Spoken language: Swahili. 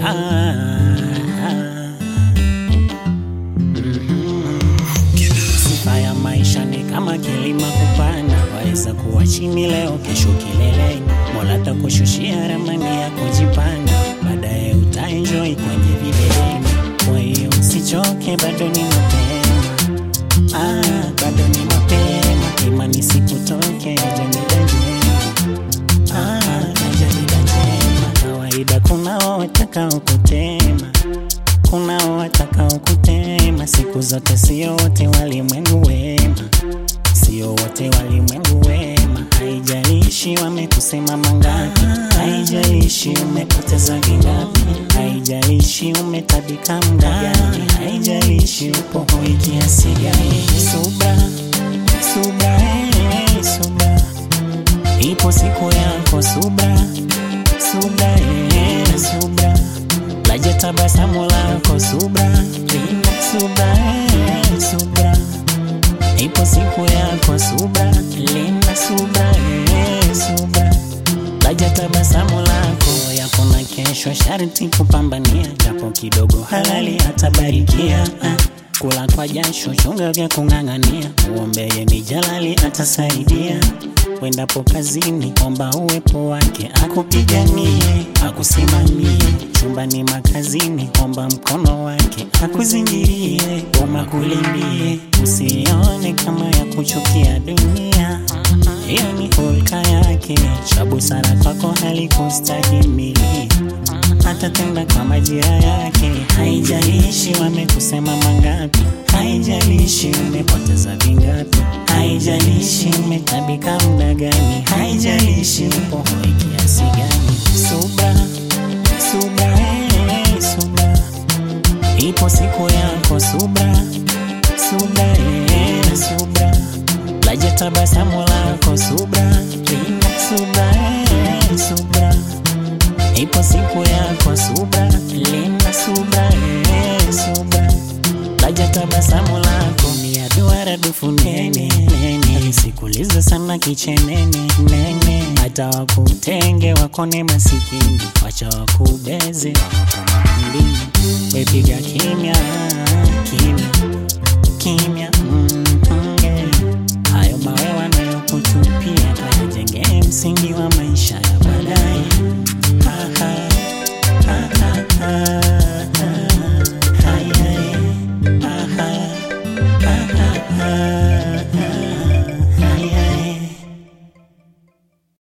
Sifa ya maisha ni kama kilima kupanda, waweza kuwa chini leo kesho kileleni. Mola atakushushia ramani ya kujipanda, baadaye utaenjoy kwenye vileleni. Kwa hiyo usichoke, bado ni mapema. Bado ni mapema, imani sikutoke, jamida njema. Jamida njema. Kawaida kunao watakao kutema, kunao watakao kutema. Siku zote sio wote walimwengu wema, sio wote walimwengu wema. Haijalishi wamekusema mangapi, haijalishi umepoteza vingapi, haijalishi umetabika muda gani, haijalishi upo hoi kiasi gani. Subra, subra, subra, ipo siku yako. Subra, subra, subra, laja tabasamu lako. Subra, subra, subra, ipo siku yako. Subra, linda subra, subra, laja tabasamu lako. Yapo na kesho sharti kupambania, japo kidogo halali atabarikia. Kula kwa jasho, chunga vya kung'ang'ania, uombeye ni jalali atasaidia. Wendapo kazini, omba uwepo wake akupiganie, akusimamie. Chumbani makazini, omba mkono wake akuzingirie, umakulindie. Usione kama ya kuchukia dunia, hiyo ni hulka yake. Cha busara kwako halikustahimili, atatenda kwa majira yake. Haijalishi wamekusema mangapi, haijalishi umepoteza vingapi, haijalishi umetabika muda gani, haijalishi upo hoi kiasi gani. Subra, subra, subra, ipo siku yako. Subra, subra, subra, laja tabasamu lako. Subra, subra, subra, ipo siku yako. Subra, linda subra, subra, laja tabasamu lako. Ni ya duara dufu nene, nene, sikuliza sana kichenene, nene. Hata wakutenge wakone masikini, wacha wakubeze wako makundini. Wepiga kimya, kimya, kimya, hayo mawe wanayokutupia, kayajenge msingi wa maisha ya baadaye.